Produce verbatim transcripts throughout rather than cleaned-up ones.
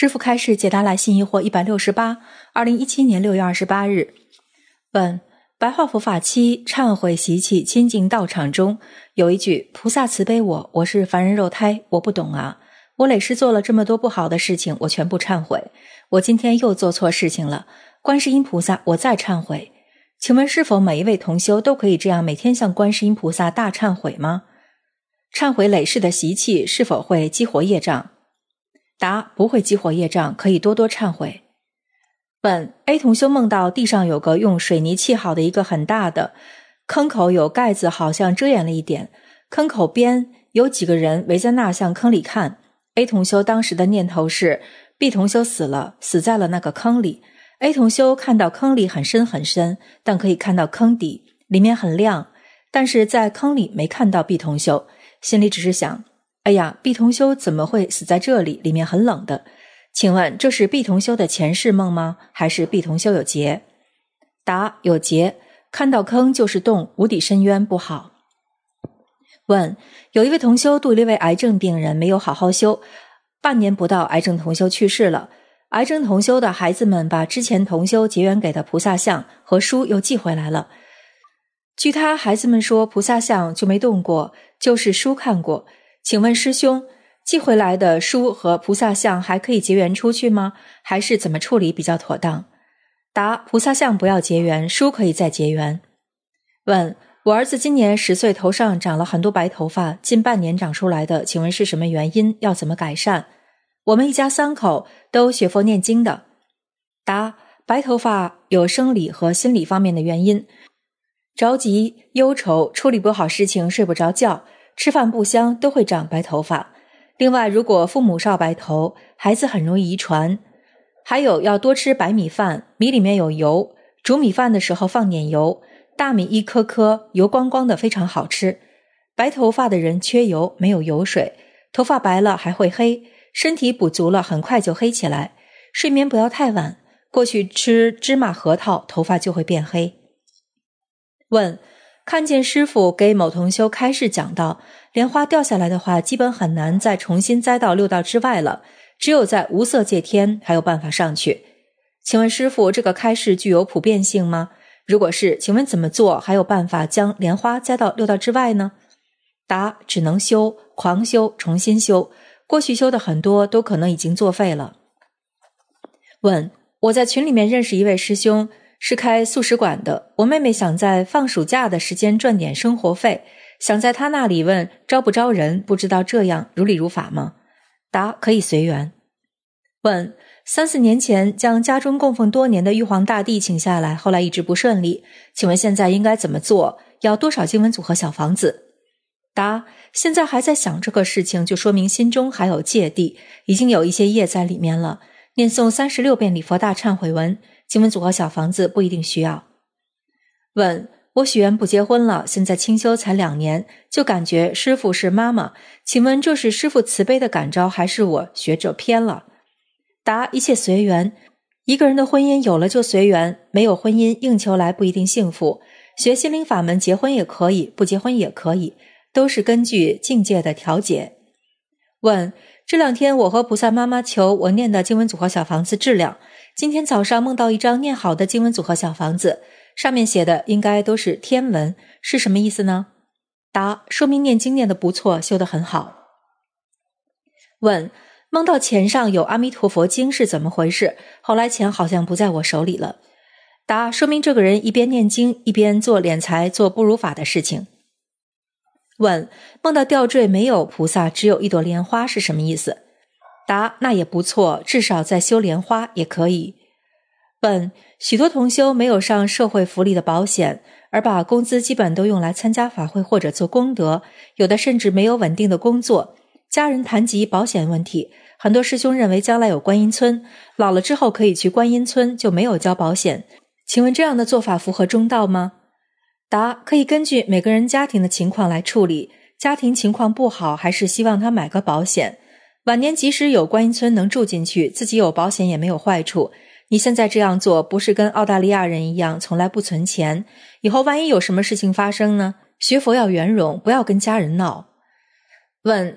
师父开示解答来信疑惑一百六十八，二零一七年六月二十八日。本白话佛法七忏悔习气亲近道场中有一句：菩萨慈悲我，我是凡人肉胎，我不懂啊。我累世做了这么多不好的事情，我全部忏悔。我今天又做错事情了，观世音菩萨，我再忏悔。请问是否每一位同修都可以这样每天向观世音菩萨大忏悔吗？忏悔累世的习气是否会激活业障？答：不会激活业障，可以多多忏悔。本 A 同修梦到地上有个用水泥砌好的一个很大的坑口，有盖子好像遮掩了一点，坑口边有几个人围在那向坑里看。 A 同修当时的念头是 B 同修死了，死在了那个坑里。 A 同修看到坑里很深很深，但可以看到坑底，里面很亮，但是在坑里没看到 B 同修，心里只是想，哎呀 B 同修怎么会死在这里，里面很冷的。请问这是 B 同修的前世梦吗？还是 B 同修有劫？答：有劫，看到坑就是洞，无底深渊不好。问：有一位同修度了一位癌症病人，没有好好修，半年不到癌症同修去世了。癌症同修的孩子们把之前同修结缘给的菩萨像和书又寄回来了。据他孩子们说，菩萨像就没动过，就是书看过。请问师兄，寄回来的书和菩萨像还可以结缘出去吗？还是怎么处理比较妥当？答：菩萨像不要结缘，书可以再结缘。问：我儿子今年十岁，头上长了很多白头发，近半年长出来的，请问是什么原因？要怎么改善？我们一家三口都学佛念经的。答：白头发有生理和心理方面的原因，着急、忧愁、处理不好事情、睡不着觉、吃饭不香都会长白头发。另外，如果父母少白头，孩子很容易遗传。还有要多吃白米饭，米里面有油，煮米饭的时候放点油，大米一颗颗油光光的，非常好吃。白头发的人缺油，没有油水，头发白了还会黑，身体补足了很快就黑起来。睡眠不要太晚，过去吃芝麻核桃头发就会变黑。问：看见师父给某同修开示讲到，莲花掉下来的话基本很难再重新栽到六道之外了，只有在无色界天还有办法上去。请问师父，这个开示具有普遍性吗？如果是，请问怎么做还有办法将莲花栽到六道之外呢？答：只能修，狂修，重新修，过去修的很多都可能已经作废了。问：我在群里面认识一位师兄，是开素食馆的，我妹妹想在放暑假的时间赚点生活费，想在他那里问招不招人，不知道这样如理如法吗？答：可以随缘。问：三四年前将家中供奉多年的玉皇大帝请下来，后来一直不顺利，请问现在应该怎么做？要多少经文组合小房子？答：现在还在想这个事情，就说明心中还有芥蒂，已经有一些业在里面了。念诵三十六遍礼佛大忏悔文，经文组合小房子不一定需要。问：我许愿不结婚了，现在清修才两年，就感觉师父是妈妈，请问这是师父慈悲的感召，还是我学者偏了？答：一切随缘，一个人的婚姻有了就随缘，没有婚姻硬求来不一定幸福。学心灵法门，结婚也可以，不结婚也可以，都是根据境界的调节。问：这两天我和菩萨妈妈求我念的经文组合小房子质量，今天早上梦到一张念好的经文组合小房子，上面写的应该都是天文，是什么意思呢？答：说明念经念得不错，修得很好。问：梦到钱上有阿弥陀佛经是怎么回事？后来钱好像不在我手里了。答：说明这个人一边念经一边做敛财，做不如法的事情。问：梦到吊坠没有菩萨，只有一朵莲花是什么意思？答：那也不错，至少在修莲花也可以。问：许多同修没有上社会福利的保险，而把工资基本都用来参加法会或者做功德，有的甚至没有稳定的工作，家人谈及保险问题，很多师兄认为将来有观音村，老了之后可以去观音村，就没有交保险。请问这样的做法符合中道吗？答：可以根据每个人家庭的情况来处理，家庭情况不好，还是希望他买个保险。晚年即使有观音村能住进去，自己有保险也没有坏处。你现在这样做，不是跟澳大利亚人一样从来不存钱，以后万一有什么事情发生呢？学佛要圆融，不要跟家人闹。问：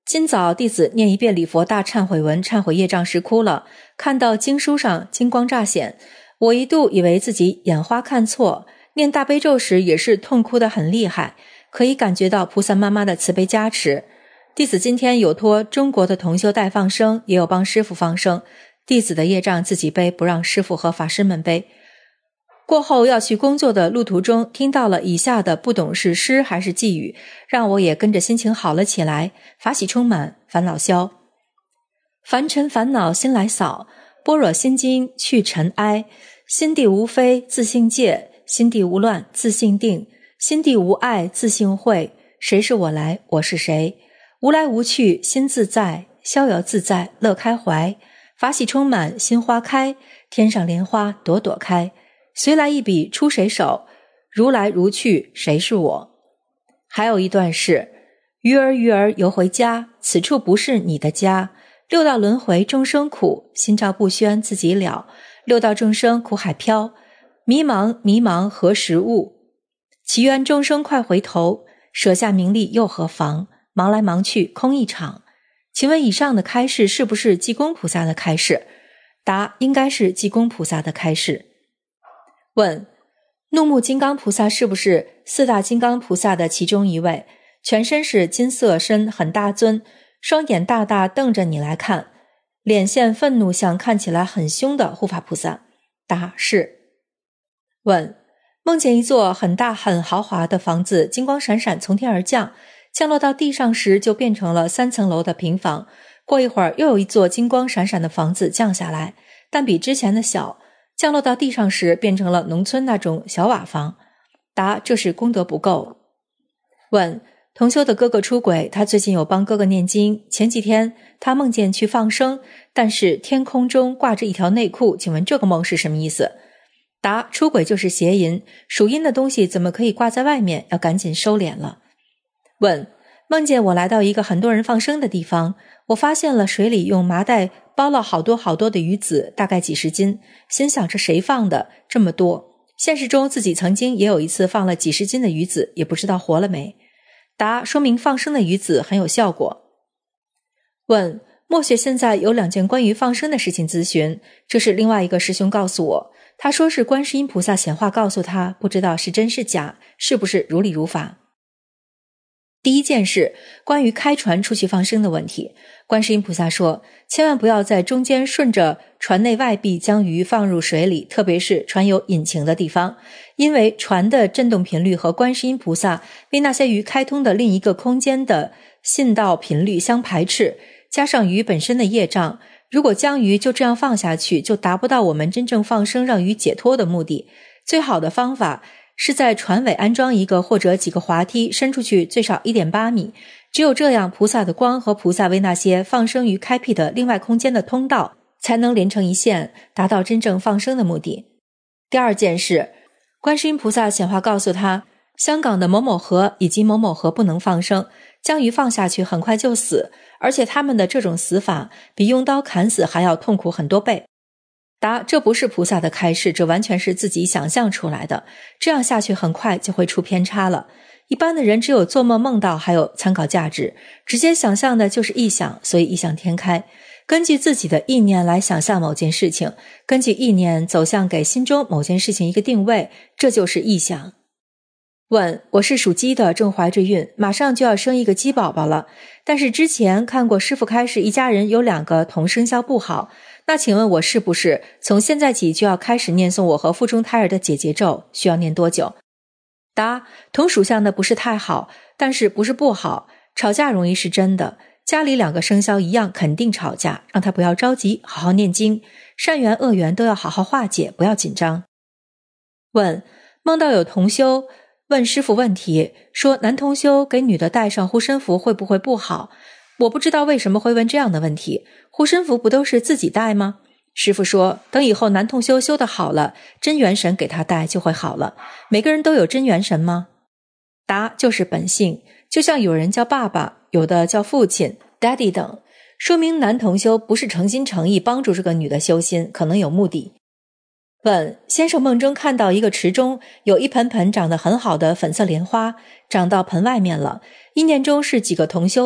今早弟子念一遍礼佛大忏悔文忏悔业障时哭了，看到经书上金光乍显，我一度以为自己眼花看错，念大悲咒时也是痛哭得很厉害，可以感觉到菩萨妈妈的慈悲加持。弟子今天有托中国的同修代放生，也有帮师父放生，弟子的业障自己背，不让师父和法师们背。过后要去工作的路途中，听到了以下的不懂是诗还是寄语，让我也跟着心情好了起来，法喜充满，烦恼消。凡尘烦恼心来扫，般若心经去尘埃，心地无非自性戒，心地无乱自性定，心地无碍自性慧，谁是我来我是谁，无来无去心自在，逍遥自在乐开怀，法喜充满心花开，天上莲花朵朵开，随来一笔出谁手，如来如去谁是我。还有一段是鱼儿鱼儿游回家，此处不是你的家，六道轮回众生苦，心照不宣自己了，六道众生苦海飘，迷茫迷茫何时悟，祈愿众生快回头，舍下名利又何妨，忙来忙去空一场。请问以上的开示是不是济公菩萨的开示？答：应该是济公菩萨的开示。问：怒目金刚菩萨是不是四大金刚菩萨的其中一位？全身是金色身，很大尊，双眼大大瞪着你来看，脸现愤怒相，看起来很凶的护法菩萨。答：是。问：梦见一座很大很豪华的房子，金光闪闪从天而降，降落到地上时就变成了三层楼的平房，过一会儿又有一座金光闪闪的房子降下来，但比之前的小，降落到地上时变成了农村那种小瓦房。答：这是功德不够。问：同修的哥哥出轨，他最近有帮哥哥念经，前几天他梦见去放生，但是天空中挂着一条内裤，请问这个梦是什么意思？答：出轨就是邪淫，属阴的东西怎么可以挂在外面，要赶紧收敛了。问：梦见我来到一个很多人放生的地方，我发现了水里用麻袋包了好多好多的鱼子，大概几十斤，心想这谁放的这么多？现实中自己曾经也有一次放了几十斤的鱼子，也不知道活了没。答：说明放生的鱼子很有效果。问：墨学现在有两件关于放生的事情咨询，这是另外一个师兄告诉我，他说是观世音菩萨显化告诉他，不知道是真是假，是不是如理如法。第一件事，关于开船出去放生的问题，观世音菩萨说，千万不要在中间顺着船内外壁将鱼放入水里，特别是船有引擎的地方，因为船的振动频率和观世音菩萨为那些鱼开通的另一个空间的信道频率相排斥，加上鱼本身的业障，如果将鱼就这样放下去，就达不到我们真正放生让鱼解脱的目的。最好的方法是在船尾安装一个或者几个滑梯，伸出去最少 一点八米，只有这样，菩萨的光和菩萨为那些放生鱼开辟的另外空间的通道才能连成一线，达到真正放生的目的。第二件事，观世音菩萨显化告诉他，香港的某某河以及某某河不能放生，将鱼放下去很快就死，而且他们的这种死法比用刀砍死还要痛苦很多倍。答：这不是菩萨的开示，这完全是自己想象出来的，这样下去很快就会出偏差了。一般的人只有做梦梦到还有参考价值，直接想象的就是臆想，所以异想天开，根据自己的意念来想象某件事情，根据意念走向给心中某件事情一个定位，这就是臆想。问：我是属鸡的，正怀着孕，马上就要生一个鸡宝宝了，但是之前看过师父开示一家人有两个同生肖不好，那请问我是不是从现在起就要开始念诵我和腹中胎儿的解结咒，需要念多久？答：同属相的不是太好，但是不是不好，吵架容易是真的，家里两个生肖一样肯定吵架，让他不要着急，好好念经，善缘恶缘都要好好化解，不要紧张。问：梦到有同修问师父问题，说男同修给女的戴上护身符会不会不好？我不知道为什么会问这样的问题，护身符不都是自己戴吗？师父说，等以后男同修修得好了，真元神给他戴就会好了。每个人都有真元神吗？答：就是本性，就像有人叫爸爸，有的叫父亲 daddy 等，说明男同修不是诚心诚意帮助这个女的修心，可能有目的。问：先生梦中看到一个池中有一盆盆长得很好的粉色莲花，长到盆外面了，意念中是几个同修的，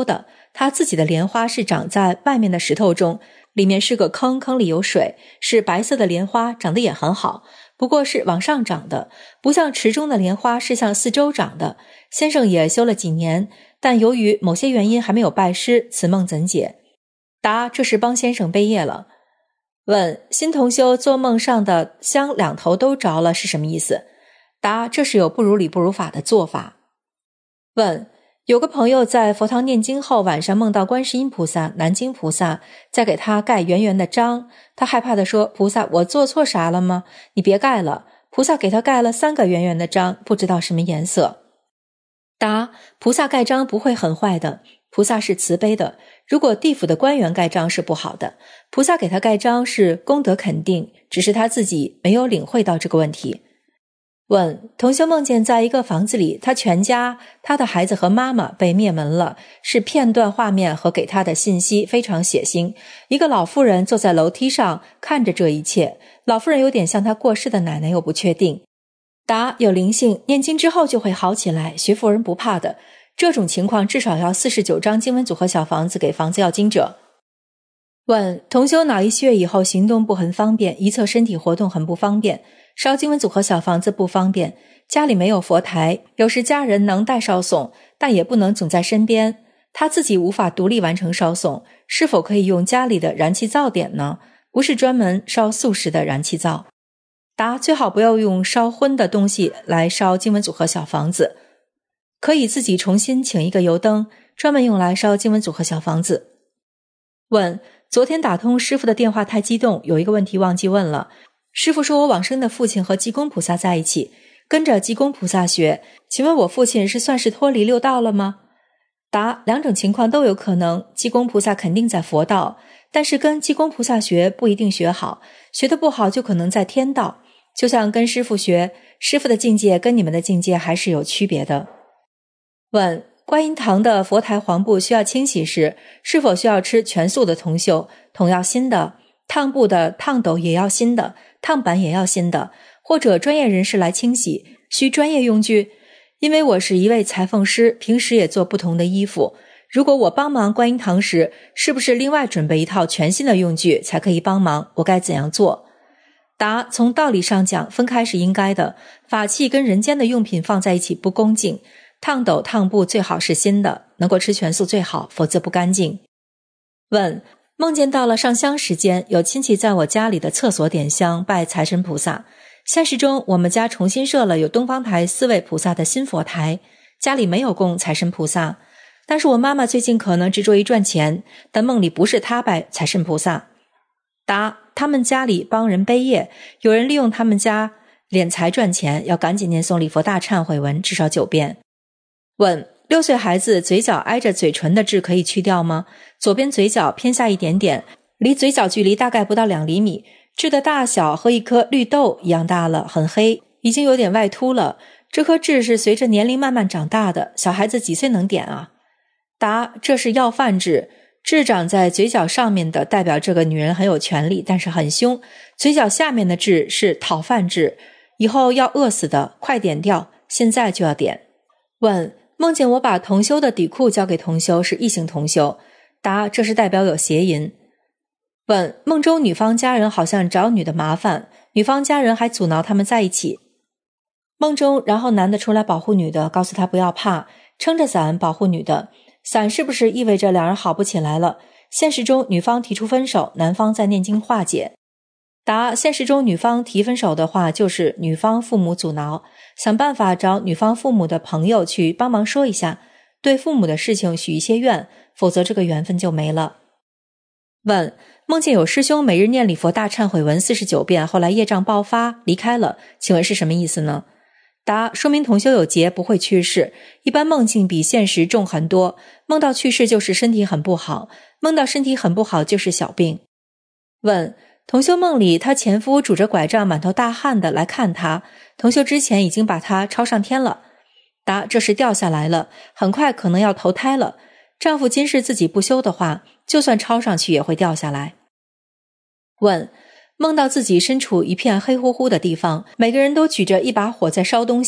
他自己的莲花是长在外面的石头中，里面是个坑，坑里有水，是白色的莲花，长得也很好，不过是往上长的，不像池中的莲花是向四周长的。先生也修了几年，但由于某些原因还没有拜师，此梦怎解？答：这是帮先生背业了。问：新同修做梦上的香两头都着了是什么意思？答：这是有不如理不如法的做法。问：有个朋友在佛堂念经后，晚上梦到观世音菩萨、南京菩萨在给他盖圆圆的章，他害怕地说：菩萨，我做错啥了吗？你别盖了。菩萨给他盖了三个圆圆的章，不知道什么颜色。答：菩萨盖章不会很坏的，菩萨是慈悲的，如果地府的官员盖章是不好的，菩萨给他盖章是功德肯定，只是他自己没有领会到这个问题。问：同修梦见在一个房子里，他全家他的孩子和妈妈被灭门了，是片段画面和给他的信息非常血腥。一个老妇人坐在楼梯上看着这一切，老妇人有点像他过世的奶奶，又不确定。答：有灵性，念经之后就会好起来，学佛人不怕的，这种情况至少要四十九张经文组合小房子给房子要经者。问：同修脑溢血以后行动不很方便，一侧身体活动很不方便，烧经文组合小房子不方便，家里没有佛台，有时家人能代烧送，但也不能总在身边，他自己无法独立完成烧送，是否可以用家里的燃气灶点呢？不是专门烧素食的燃气灶。答：最好不要用烧荤的东西来烧经文组合小房子，可以自己重新请一个油灯，专门用来烧经文组合小房子。问：昨天打通师父的电话太激动，有一个问题忘记问了。师父说我往生的父亲和济公菩萨在一起，跟着济公菩萨学，请问我父亲是算是脱离六道了吗？答：两种情况都有可能，济公菩萨肯定在佛道，但是跟济公菩萨学不一定学好，学得不好就可能在天道，就像跟师父学，师父的境界跟你们的境界还是有区别的。问：观音堂的佛台黄布需要清洗时，是否需要吃全素的同修？桶要新的，烫布的烫斗也要新的，烫板也要新的，或者专业人士来清洗，需专业用具？因为我是一位裁缝师，平时也做不同的衣服，如果我帮忙观音堂时，是不是另外准备一套全新的用具才可以帮忙？我该怎样做？答：从道理上讲，分开是应该的，法器跟人间的用品放在一起不恭敬，烫斗烫布最好是新的，能够吃全素最好，否则不干净。问：梦见到了上香时间，有亲戚在我家里的厕所点香拜财神菩萨，现实中我们家重新设了有东方台四位菩萨的新佛台，家里没有供财神菩萨，但是我妈妈最近可能执着于赚钱，但梦里不是她拜财神菩萨。答：他们家里帮人背业，有人利用他们家敛财赚钱，要赶紧念诵礼佛大忏悔文至少九遍。问：六岁孩子嘴角挨着嘴唇的痣可以去掉吗？左边嘴角偏下一点点，离嘴角距离大概不到两厘米，痣的大小和一颗绿豆一样大了，很黑，已经有点外凸了。这颗痣是随着年龄慢慢长大的，小孩子几岁能点啊？答：这是要饭痣，痣长在嘴角上面的代表这个女人很有权力，但是很凶，嘴角下面的痣是讨饭痣，以后要饿死的，快点掉，现在就要点。问：梦见我把同修的底裤交给同修，是异性同修。答：这是代表有邪淫。问：梦中女方家人好像找女的麻烦，女方家人还阻挠他们在一起。梦中然后男的出来保护女的，告诉她不要怕，撑着伞保护女的，伞是不是意味着两人好不起来了？现实中女方提出分手，男方在念经化解。答：现实中女方提分手的话，就是女方父母阻挠，想办法找女方父母的朋友去帮忙说一下，对父母的事情许一些愿，否则这个缘分就没了。问：梦见有师兄每日念礼佛大忏悔文四十九遍，后来业障爆发离开了，请问是什么意思呢？答：说明同修有劫，不会去世，一般梦境比现实重很多，梦到去世就是身体很不好，梦到身体很不好就是小病。问：同修梦里他前夫拄着拐杖满头大汗的来看他，同修之前已经把他抄上天了。答：这是掉下来了，很快可能要投胎了，丈夫今世自己不修的话，就算抄上去也会掉下来。问：梦到自己身处一片黑乎乎的地方，每个人都举着一把火在烧东西，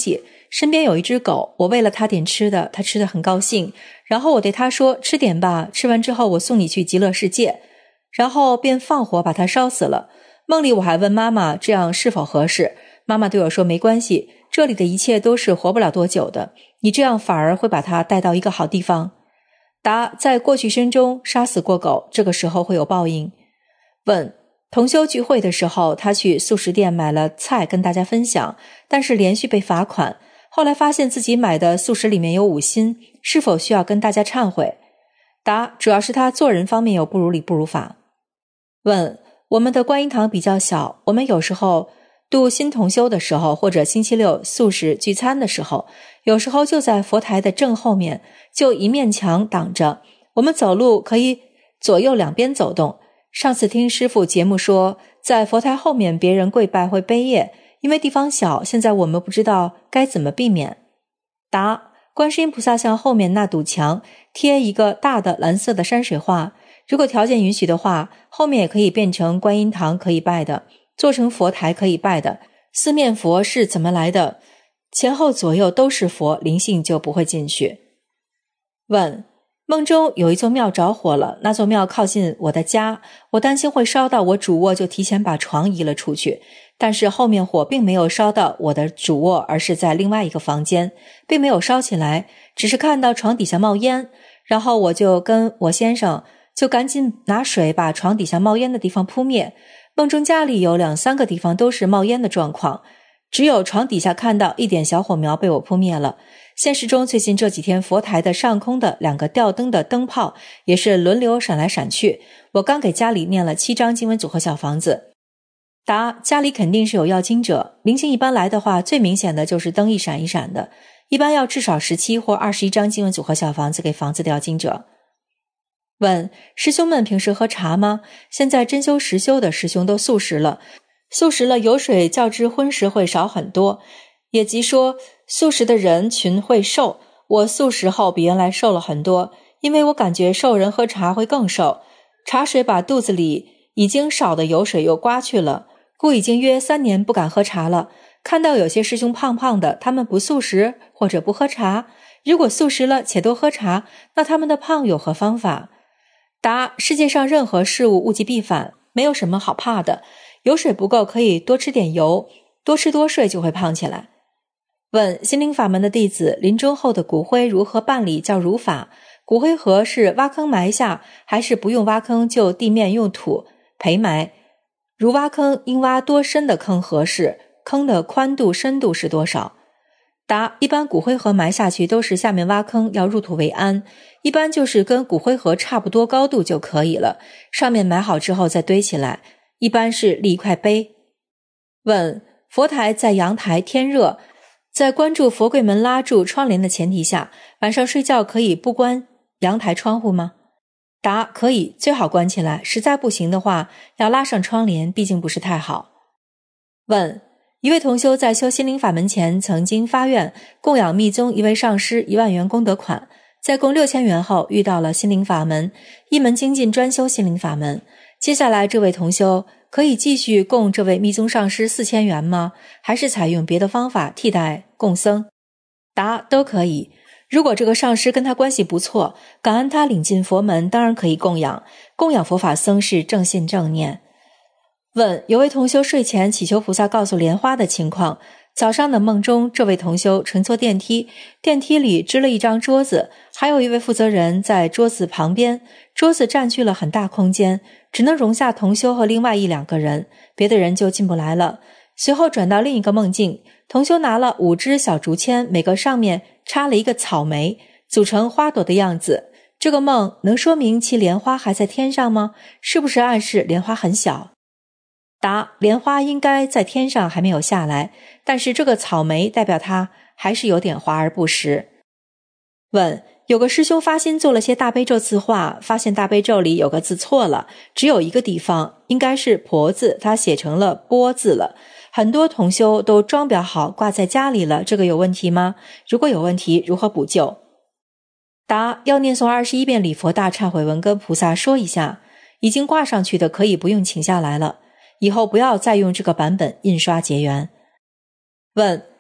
身边有一只狗，我喂了它点吃的，它吃得很高兴，然后我对它说，吃点吧，吃完之后我送你去极乐世界，然后便放火把它烧死了。梦里我还问妈妈这样是否合适，妈妈对我说，没关系，这里的一切都是活不了多久的，你这样反而会把它带到一个好地方。答：在过去生中杀死过狗，这个时候会有报应。问：同修聚会的时候，他去素食店买了菜跟大家分享，但是连续被罚款，后来发现自己买的素食里面有五辛，是否需要跟大家忏悔？答：主要是他做人方面有不如理不如法。问：我们的观音堂比较小，我们有时候度新同修的时候，或者星期六素食聚餐的时候，有时候就在佛台的正后面，就一面墙挡着，我们走路可以左右两边走动。上次听师父节目说，在佛台后面别人跪拜会背业，因为地方小，现在我们不知道该怎么避免。答：观世音菩萨像后面那堵墙贴一个大的蓝色的山水画，如果条件允许的话，后面也可以变成观音堂可以拜的，做成佛台可以拜的。四面佛是怎么来的？前后左右都是佛，灵性就不会进去。问：梦中有一座庙着火了，那座庙靠近我的家，我担心会烧到我主卧，就提前把床移了出去，但是后面火并没有烧到我的主卧，而是在另外一个房间，并没有烧起来，只是看到床底下冒烟，然后我就跟我先生就赶紧拿水把床底下冒烟的地方扑灭。梦中家里有两三个地方都是冒烟的状况，只有床底下看到一点小火苗被我扑灭了。现实中最近这几天佛台的上空的两个吊灯的灯泡也是轮流闪来闪去，我刚给家里念了七张经文组合小房子。答：家里肯定是有要经者，灵性一般来的话，最明显的就是灯一闪一闪的，一般要至少十七或二十一张经文组合小房子给房子的要经者。问：师兄们平时喝茶吗？现在真修实修的师兄都素食了，素食了油水较之荤食会少很多，也即说素食的人群会瘦。我素食后比原来瘦了很多，因为我感觉瘦人喝茶会更瘦，茶水把肚子里已经少的油水又刮去了，故已经约三年不敢喝茶了。看到有些师兄胖胖的，他们不素食或者不喝茶，如果素食了且都喝茶，那他们的胖有何方法？答：世界上任何事物物极必反，没有什么好怕的，油水不够可以多吃点油，多吃多睡就会胖起来。问：心灵法门的弟子临终后的骨灰如何办理叫如法？骨灰盒是挖坑埋下，还是不用挖坑就地面用土培埋？如挖坑应挖多深的坑合适？坑的宽度深度是多少？答：一般骨灰盒埋下去都是下面挖坑，要入土为安，一般就是跟骨灰盒差不多高度就可以了，上面埋好之后再堆起来，一般是立一块碑。问：佛台在阳台，天热，在关注佛柜门拉住窗帘的前提下，晚上睡觉可以不关阳台窗户吗？答：可以，最好关起来，实在不行的话要拉上窗帘，毕竟不是太好。问：一位同修在修心灵法门前曾经发愿供养密宗一位上师一万元功德款，在供六千元后遇到了心灵法门，一门精进专修心灵法门。接下来这位同修可以继续供这位密宗上师四千元吗？还是采用别的方法替代供僧？答：都可以。如果这个上师跟他关系不错，感恩他领进佛门，当然可以供养。供养佛法僧是正信正念。问：有位同修睡前祈求菩萨告诉莲花的情况，早上的梦中，这位同修乘坐电梯，电梯里支了一张桌子，还有一位负责人在桌子旁边，桌子占据了很大空间，只能容下同修和另外一两个人，别的人就进不来了。随后转到另一个梦境，同修拿了五支小竹签，每个上面插了一个草莓，组成花朵的样子。这个梦能说明其莲花还在天上吗？是不是暗示莲花很小？答：莲花应该在天上还没有下来，但是这个草莓代表它还是有点华而不实。问：有个师兄发心做了些大悲咒字画，发现大悲咒里有个字错了，只有一个地方应该是婆字，他写成了波字了，很多同修都装裱好挂在家里了，这个有问题吗？如果有问题，如何补救？答：要念诵二十一遍礼佛大忏悔文，跟菩萨说一下，已经挂上去的可以不用请下来了，以后不要再用这个版本印刷结缘。问：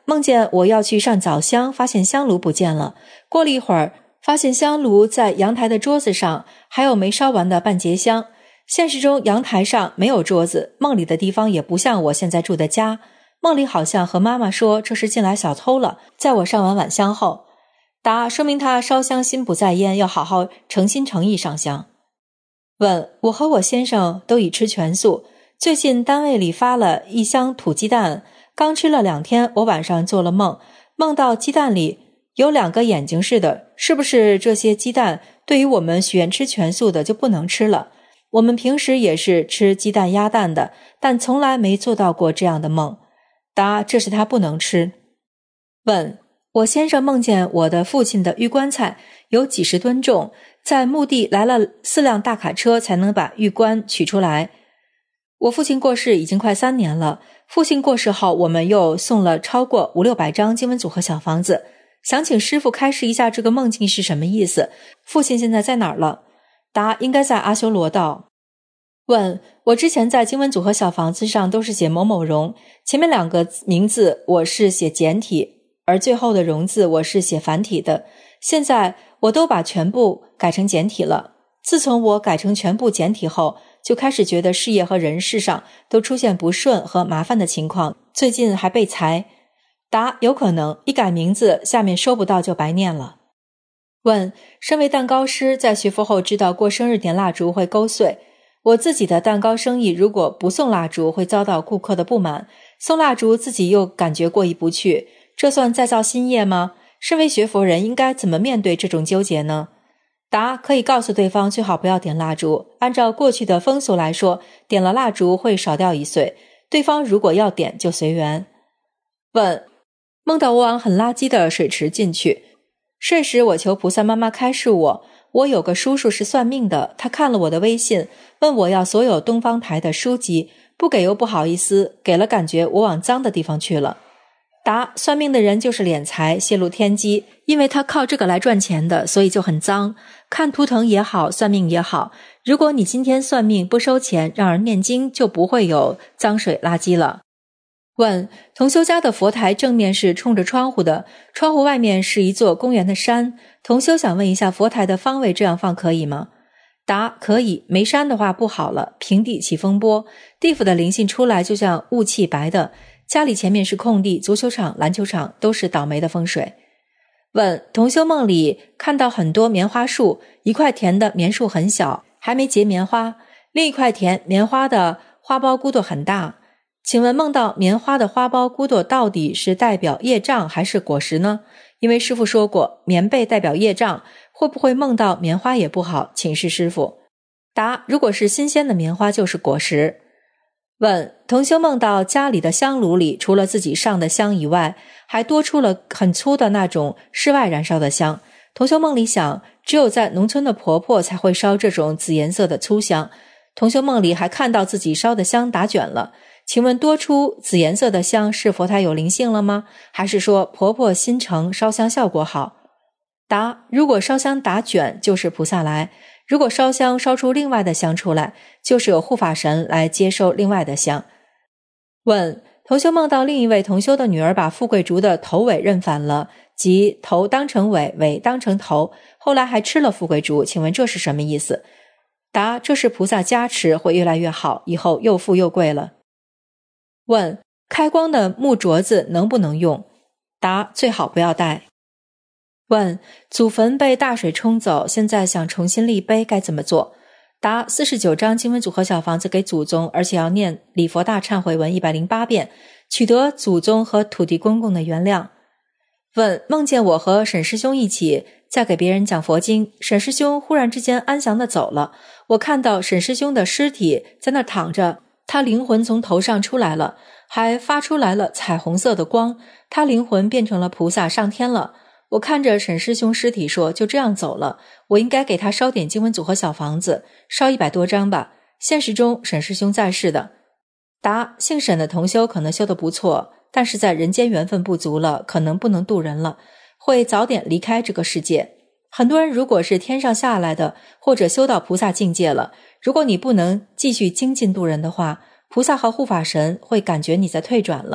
梦见我要去上早香，发现香炉不见了。过了一会儿，发现香炉在阳台的桌子上，还有没烧完的半截香。现实中阳台上没有桌子，梦里的地方也不像我现在住的家。梦里好像和妈妈说这是进来小偷了，在我上完晚香后。答：说明他烧香心不在焉，要好好诚心诚意上香。问：我和我先生都已吃全素，最近单位里发了一箱土鸡蛋，刚吃了两天，我晚上做了梦，梦到鸡蛋里有两个眼睛似的，是不是这些鸡蛋对于我们许愿吃全素的就不能吃了？我们平时也是吃鸡蛋鸭蛋的，但从来没做到过这样的梦。答：这是他不能吃。问：我先生梦见我的父亲的玉棺材有几十吨重，在墓地来了四辆大卡车才能把玉棺取出来。我父亲过世已经快三年了，父亲过世后我们又送了超过五六百张经文组合小房子，想请师父开示一下这个梦境是什么意思，父亲现在在哪儿了？答：应该在阿修罗道。问：我之前在经文组合小房子上都是写某某荣，前面两个名字我是写简体，而最后的荣字我是写繁体的，现在我都把全部改成简体了。自从我改成全部简体后，就开始觉得事业和人事上都出现不顺和麻烦的情况，最近还被裁。答：有可能，一改名字下面收不到就白念了。问：身为蛋糕师，在学佛后知道过生日点蜡烛会勾碎，我自己的蛋糕生意如果不送蜡烛会遭到顾客的不满，送蜡烛自己又感觉过意不去，这算再造新业吗？身为学佛人应该怎么面对这种纠结呢？答：可以告诉对方最好不要点蜡烛，按照过去的风俗来说，点了蜡烛会少掉一岁，对方如果要点就随缘。问：梦到我往很垃圾的水池进去，睡时我求菩萨妈妈开示我，我有个叔叔是算命的，他看了我的微信，问我要所有东方台的书籍，不给又不好意思，给了感觉我往脏的地方去了。答：算命的人就是敛财泄露天机，因为他靠这个来赚钱的，所以就很脏。看图腾也好，算命也好，如果你今天算命不收钱，让人念经，就不会有脏水垃圾了。问：同修家的佛台正面是冲着窗户的，窗户外面是一座公园的山，同修想问一下佛台的方位这样放可以吗？答：可以，没山的话不好了，平地起风波，地府的灵性出来就像雾气白的，家里前面是空地，足球场、篮球场都是倒霉的风水。问：同修梦里看到很多棉花树，一块田的棉树很小，还没结棉花，另一块田棉花的花苞骨朵很大，请问梦到棉花的花苞骨朵到底是代表业障还是果实呢？因为师父说过棉被代表业障，会不会梦到棉花也不好，请示师父。答：如果是新鲜的棉花就是果实。问：同修梦到家里的香炉里除了自己上的香以外，还多出了很粗的那种室外燃烧的香。同修梦里想，只有在农村的婆婆才会烧这种紫颜色的粗香。同修梦里还看到自己烧的香打卷了，请问多出紫颜色的香是佛台有灵性了吗？还是说婆婆心诚烧香效果好？答：如果烧香打卷就是菩萨来，如果烧香烧出另外的香出来，就是有护法神来接受另外的香。问：同修梦到另一位同修的女儿把富贵竹的头尾认反了，即头当成尾，尾当成头，后来还吃了富贵竹，请问这是什么意思？答：这是菩萨加持，会越来越好，以后又富又贵了。问：开光的木镯子能不能用？答：最好不要戴。问：祖坟被大水冲走，现在想重新立碑该怎么做？答：四十九张经文组合小房子给祖宗，而且要念礼佛大忏悔文一百零八遍，取得祖宗和土地公公的原谅。问：梦见我和沈师兄一起在给别人讲佛经，沈师兄忽然之间安详地走了，我看到沈师兄的尸体在那躺着，他灵魂从头上出来了，还发出来了彩虹色的光，他灵魂变成了菩萨上天了。我看着沈师兄尸体说，就这样走了，我应该给他烧点经文组合小房子，烧一百多张吧。现实中沈师兄在世的。答：姓沈的同修可能修得不错，但是在人间缘分不足了，可能不能度人了，会早点离开这个世界。很多人如果是天上下来的，或者修到菩萨境界了，如果你不能继续精进度人的话，菩萨和护法神会感觉你在退转了，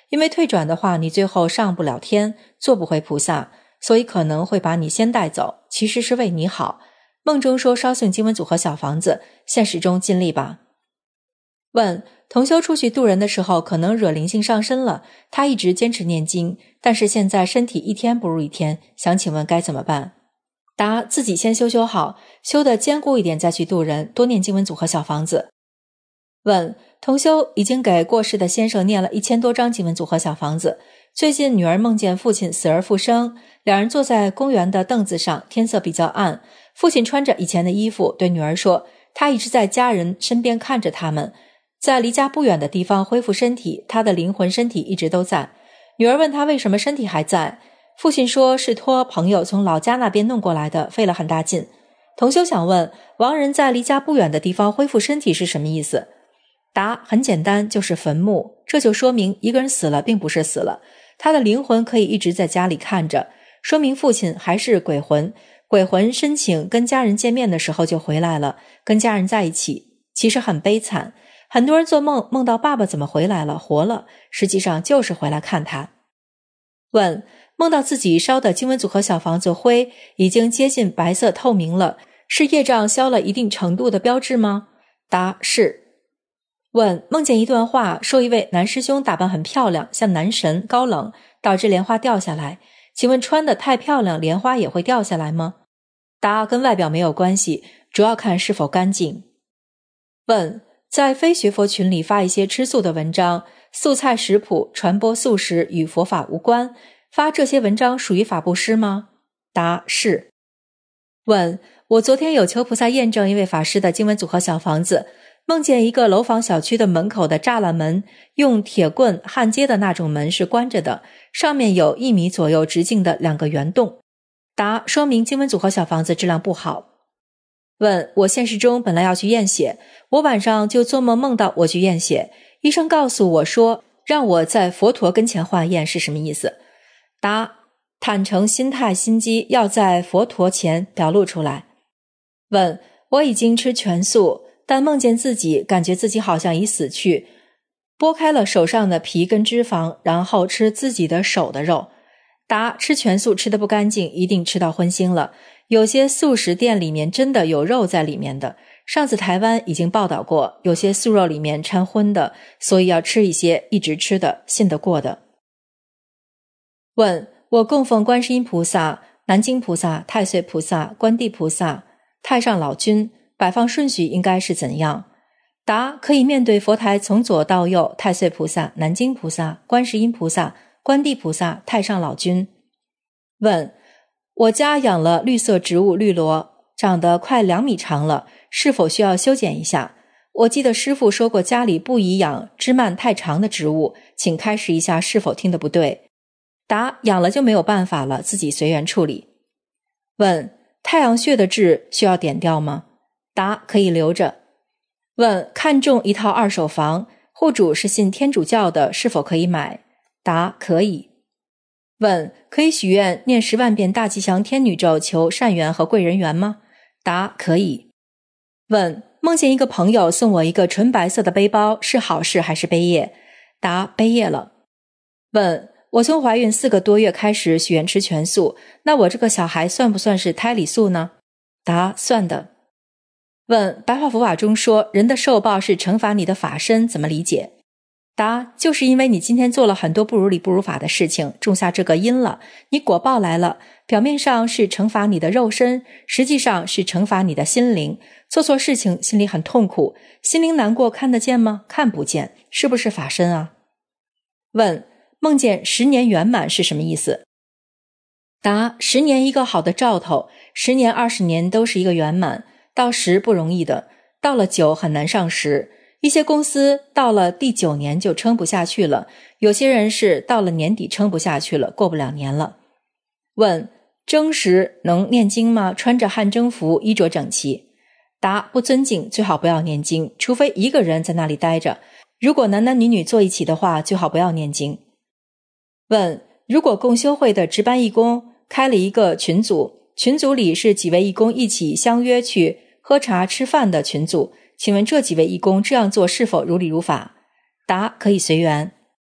因为退转的话，你最后上不了天，做不回菩萨，所以可能会把你先带走，其实是为你好。梦中说烧送经文组和小房子，现实中尽力吧。问，同修出去渡人的时候可能惹灵性上身了，他一直坚持念经，但是现在身体一天不如一天，想请问该怎么办？答，自己先修修好，修得坚固一点再去渡人，多念经文组和小房子。问，同修已经给过世的先生念了一千多张经文组和小房子，最近女儿梦见父亲死而复生，两人坐在公园的凳子上，天色比较暗，父亲穿着以前的衣服，对女儿说，他一直在家人身边看着他们，在离家不远的地方恢复身体，他的灵魂身体一直都在。女儿问他为什么身体还在，父亲说是托朋友从老家那边弄过来的，费了很大劲。同修想问，亡人在离家不远的地方恢复身体是什么意思？答，很简单，就是坟墓，这就说明一个人死了并不是死了，他的灵魂可以一直在家里看着，说明父亲还是鬼魂，鬼魂申请跟家人见面的时候就回来了，跟家人在一起，其实很悲惨。很多人做梦梦到爸爸怎么回来了，活了，实际上就是回来看他。问，梦到自己烧的经文组和小房子灰已经接近白色透明了，是业障消了一定程度的标志吗？答，是。问，梦见一段话，说一位男师兄打扮很漂亮，像男神，高冷，导致莲花掉下来，请问穿得太漂亮，莲花也会掉下来吗？答，跟外表没有关系，主要看是否干净。问，在非学佛群里发一些吃素的文章，素菜食谱，传播素食与佛法无关，发这些文章属于法布施吗？答，是。问，我昨天有求菩萨验证一位法师的经文组和小房子，梦见一个楼房小区的门口的栅栏门，用铁棍焊接的那种门是关着的，上面有一米左右直径的两个圆洞。答，说明经文组和小房子质量不好。问，我现实中本来要去验血，我晚上就做梦梦到我去验血，医生告诉我说让我在佛陀跟前化验，是什么意思？答，坦诚心态心机要在佛陀前表露出来。问，我已经吃全素，但梦见自己感觉自己好像已死去，剥开了手上的皮跟脂肪，然后吃自己的手的肉。答，吃全素吃得不干净，一定吃到荤腥了，有些素食店里面真的有肉在里面的，上次台湾已经报道过，有些素肉里面掺荤的，所以要吃一些一直吃的信得过的。问，我供奉观世音菩萨、南京菩萨、太岁菩萨、观地菩萨、太上老君，摆放顺序应该是怎样？答，可以面对佛台从左到右，太岁菩萨、南京菩萨、观世音菩萨、观地菩萨、太上老君。问，我家养了绿色植物绿萝，长得快两米长了，是否需要修剪一下？我记得师父说过家里不宜养枝蔓太长的植物，请开示一下是否听得不对？答，养了就没有办法了，自己随缘处理。问，太阳穴的痣需要点掉吗？答，可以留着。问，看中一套二手房，户主是信天主教的，是否可以买？答，可以。问，可以许愿念十万遍大吉祥天女咒求善缘和贵人缘吗？答，可以。问，梦见一个朋友送我一个纯白色的背包，是好事还是悲业？答，悲业了。问，我从怀孕四个多月开始许愿吃全素，那我这个小孩算不算是胎里素呢？答，算的。问，白话佛法中说人的受报是惩罚你的法身，怎么理解？答，就是因为你今天做了很多不如理不如法的事情，种下这个因了，你果报来了，表面上是惩罚你的肉身，实际上是惩罚你的心灵。做错事情心里很痛苦，心灵难过看得见吗？看不见，是不是法身啊？问，梦见十年圆满是什么意思？答，十年一个好的兆头，十年二十年都是一个圆满，到十不容易的，到了九很难上十。一些公司到了第九年就撑不下去了，有些人是到了年底撑不下去了，过不了年了。问，征时能念经吗？穿着汗征服，衣着整齐。答，不尊敬，最好不要念经，除非一个人在那里待着，如果男男女女坐一起的话，最好不要念经。问，如果共修会的值班义工开了一个群组，群组里是几位义工一起相约去喝茶吃饭的群组，请问这几位义工这样做是否如理如法？答，可以随缘。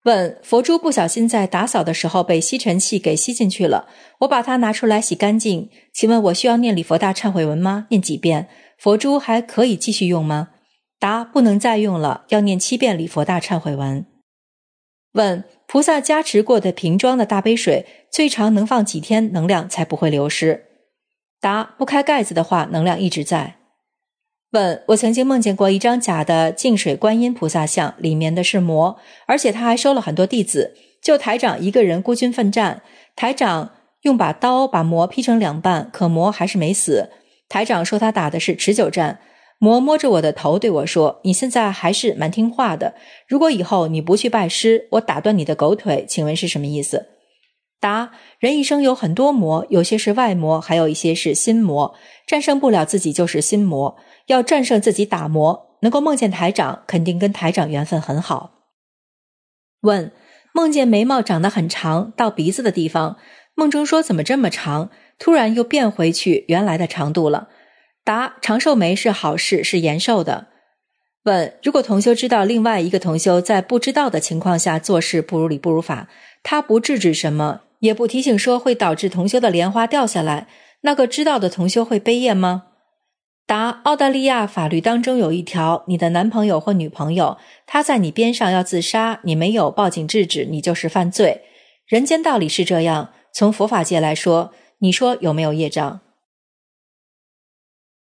问：佛珠不小心在打扫的时候被吸尘器给吸进去了，我把它拿出来洗干净，请问我需要念礼佛大忏悔文吗？念几遍？佛珠还可以继续用吗？答：不能再用了，要念七遍礼佛大忏悔文。问：菩萨加持过的瓶装的大杯水最长能放几天能量才不会流失？答：不开盖子的话能量一直在。问：我曾经梦见过一张假的净水观音菩萨像，里面的是魔，而且他还收了很多弟子，就台长一个人孤军奋战，台长用把刀把魔劈成两半，可魔还是没死。台长说他打的是持久战。魔摸着我的头对我说：你现在还是蛮听话的，如果以后你不去拜师，我打断你的狗腿，请问是什么意思？答：人一生有很多魔，有些是外魔，还有一些是心魔，战胜不了自己就是心魔，要战胜自己打魔，能够梦见台长，肯定跟台长缘分很好。问：梦见眉毛长得很长，到鼻子的地方，梦中说怎么这么长，突然又变回去原来的长度了。答：长寿眉是好事，是延寿的。问：如果同修知道另外一个同修在不知道的情况下做事不如理不如法，他不制止什么，也不提醒说会导致同修的莲花掉下来，那个知道的同修会背业吗？答：澳大利亚法律当中有一条，你的男朋友或女朋友他在你边上要自杀，你没有报警制止，你就是犯罪。人间道理是这样，从佛法界来说，你说有没有业障？